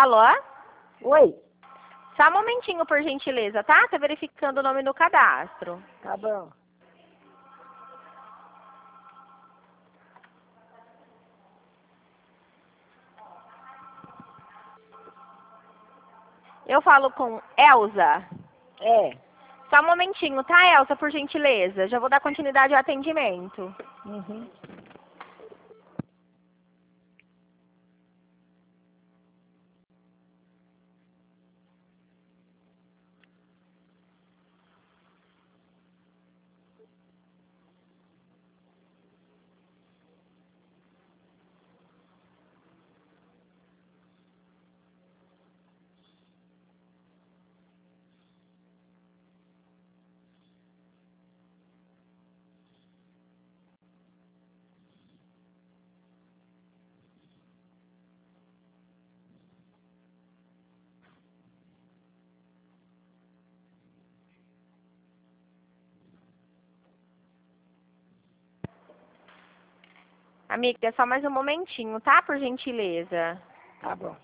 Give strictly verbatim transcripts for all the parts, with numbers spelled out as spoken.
Alô? Oi. Só um momentinho, por gentileza, tá? Tá verificando o nome no cadastro. Tá bom. Eu falo com Elza. É. Só um momentinho, tá, Elza, por gentileza? Já vou dar continuidade ao atendimento. Uhum. Amiga, só mais um momentinho, tá? Por gentileza. Tá bom.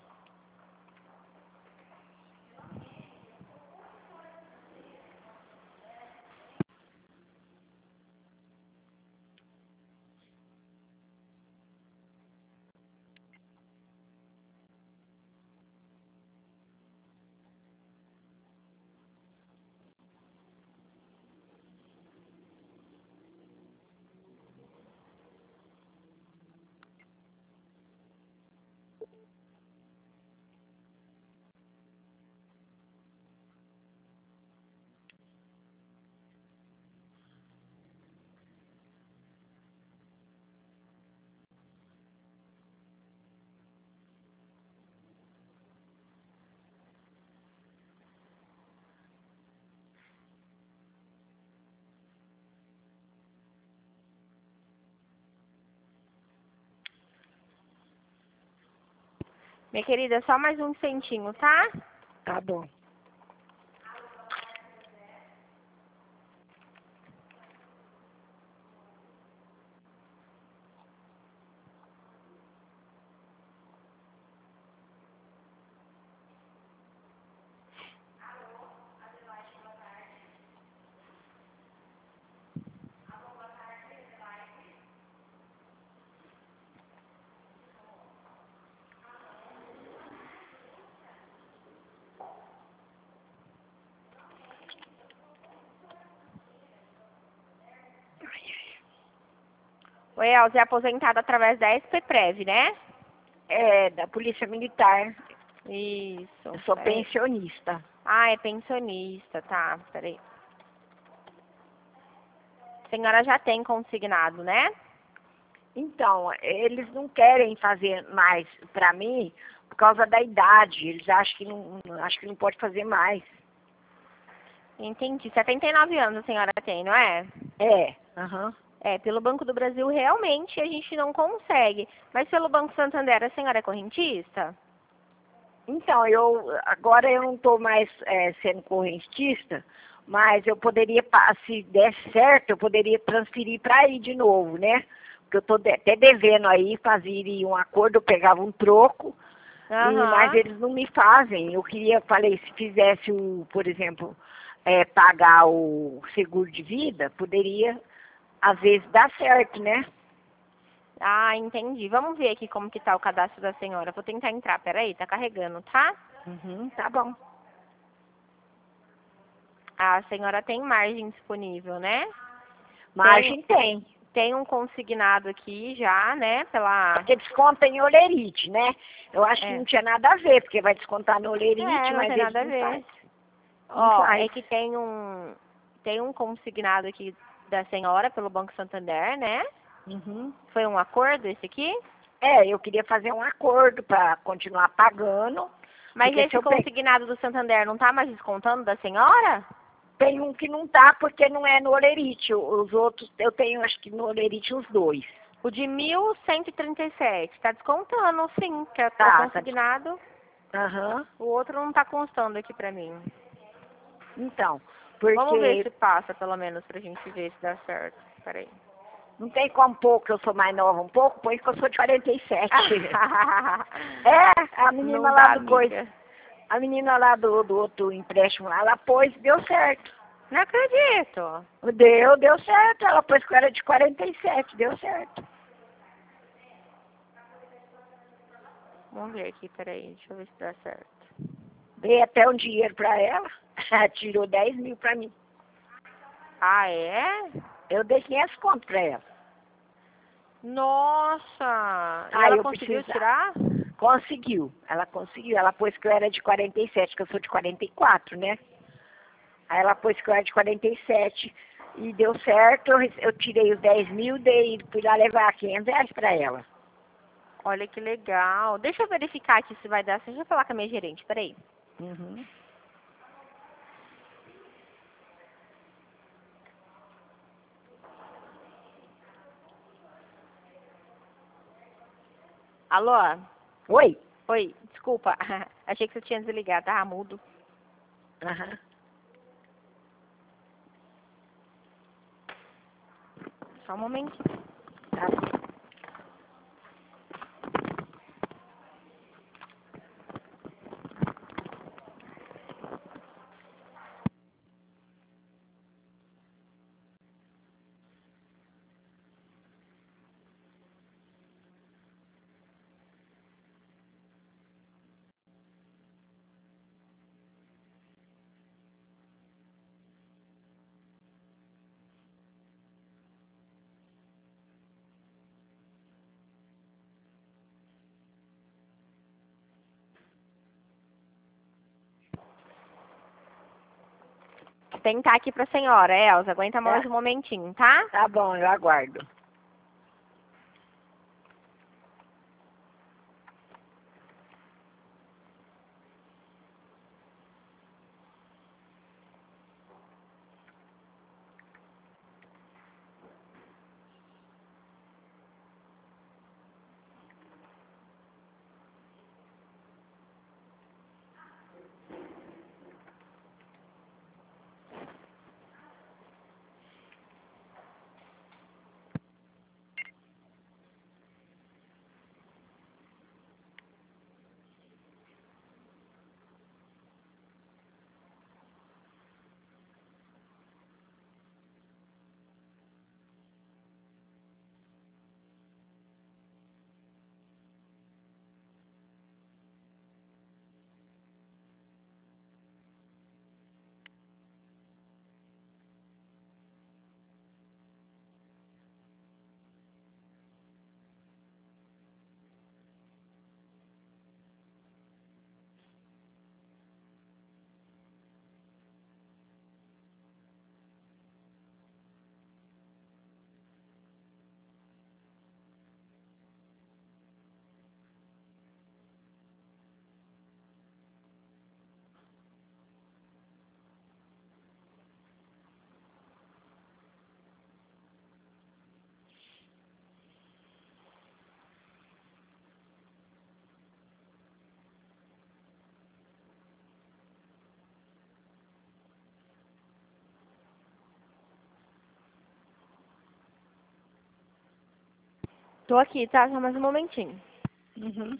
Minha querida, só mais um instantinho, tá? Tá bom. Oi, Elza, é aposentada através da S P Prev, né? É, da Polícia Militar. Isso. Eu sou É. pensionista. Ah, é pensionista, tá. Peraí. A senhora já tem consignado, né? Então, eles não querem fazer mais pra mim por causa da idade. Eles acham que não, acham que não pode fazer mais. Entendi. setenta e nove anos a senhora tem, não é? É, aham. É, pelo Banco do Brasil realmente a gente não consegue. Mas pelo Banco Santander a senhora é correntista? Então, eu agora eu não estou mais é, sendo correntista, mas eu poderia, pa- se desse certo, eu poderia transferir para aí de novo, né? Porque eu estou até devendo aí, fazer um acordo, eu pegava um troco, e, mas Aham. eles não me fazem. Eu queria, falei, se fizesse, o, por exemplo, é, pagar o seguro de vida, poderia, às vezes, dar certo, né? Ah, entendi. Vamos ver aqui como que tá o cadastro da senhora. Vou tentar entrar. Peraí, tá carregando, tá? Uhum, tá bom. A senhora tem margem disponível, né? Tem, Margem tem. tem um consignado aqui já, né? Pela... Porque desconta em olerite, né? Eu acho que É. não tinha nada a ver, porque vai descontar no olerite, É, não mas tem eles nada a não ver. fazem. Não Ó, faz. é que tem um, tem um consignado aqui da senhora pelo Banco Santander, né? Uhum. Foi um acordo esse aqui? É, eu queria fazer um acordo para continuar pagando, Mas porque se esse eu pe... consignado do Santander não tá mais descontando da senhora? tem um que não tá porque não é no olerite. Os outros, eu tenho acho que no olerite os dois. O de mil cento e trinta e sete, tá descontando, sim, que é o Tá, tá. des- consignado. Aham. O outro não tá constando aqui pra mim. Então, Vamos ver porque se passa, pelo menos, pra gente ver se dá certo. Peraí. Não tem como pôr que eu sou mais nova um pouco, põe que eu sou de quarenta e sete. É, a menina Não lá dá, do coisa. amiga. A menina lá do, do outro empréstimo lá, ela pôs, deu certo. Não acredito. Deu, deu certo. Ela pôs que eu era de quarenta e sete, deu certo. Vamos ver aqui, peraí, deixa eu ver se dá certo. Dei até um dinheiro pra ela, tirou dez mil pra mim. Ah, é? Eu dei quinhentos conto pra ela. Nossa! E Ah, ela eu conseguiu precisava. tirar? Conseguiu, ela conseguiu. Ela pôs que eu era de quarenta e sete, que eu sou de quarenta e quatro, né? Aí ela pôs que eu era de quarenta e sete e deu certo. Eu, rece- eu tirei os dez mil, dei, fui lá levar quinhentos reais pra ela. Olha que legal. Deixa eu verificar aqui se vai dar. Deixa eu falar com a minha gerente, peraí. Uhum. Alô? Oi? Oi, desculpa. Achei que você tinha desligado, tava mudo. Aham. Só um momento. Tá. Tentar aqui pra senhora, Elza. Aguenta mais Tá. um momentinho, tá? Tá bom, eu aguardo. Tô aqui, tá? Só mais um momentinho. Uhum.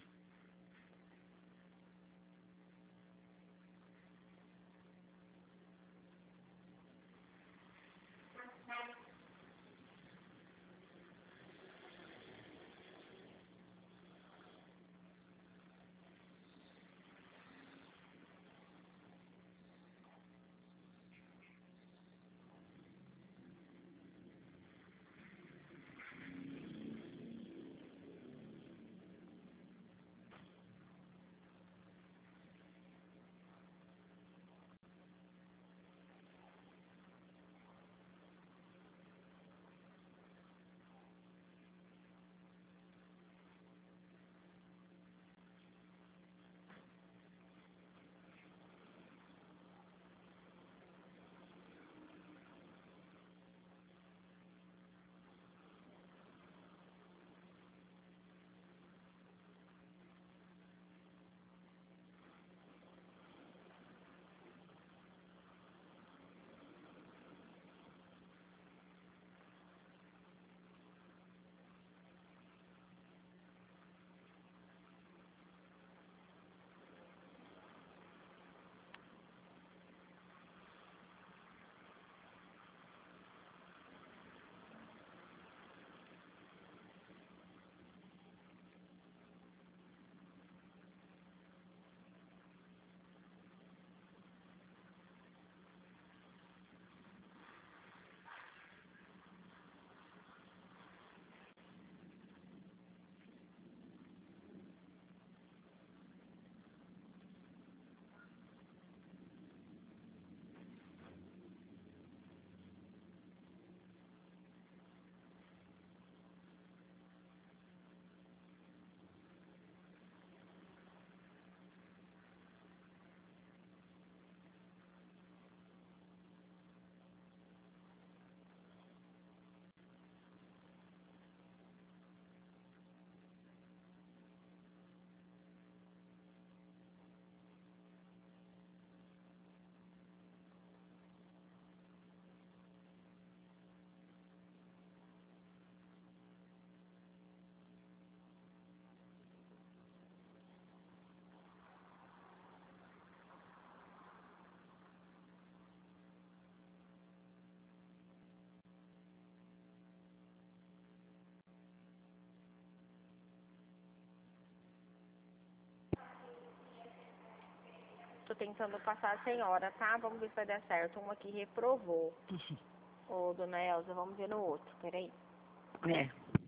tentando passar a senhora, tá? Vamos ver se vai dar certo. Um aqui reprovou. Ô, dona Elza, vamos ver no outro. Peraí. É.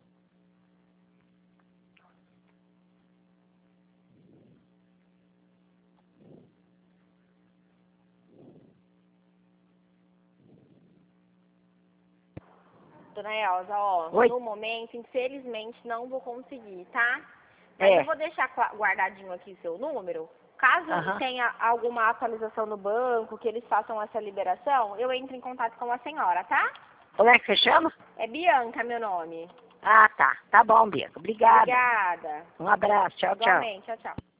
Dona Elza, ó, Oi. no momento, infelizmente, não vou conseguir, tá? É. Mas eu vou deixar guardadinho aqui seu número. Caso Aham. tenha alguma atualização no banco, que eles façam essa liberação, eu entro em contato com a senhora, tá? Como é que você chama? É Bianca, meu nome. Ah, tá. Tá bom, Bianca. Obrigada. Obrigada. Um abraço. Tchau, tchau. Igualmente, tchau, tchau.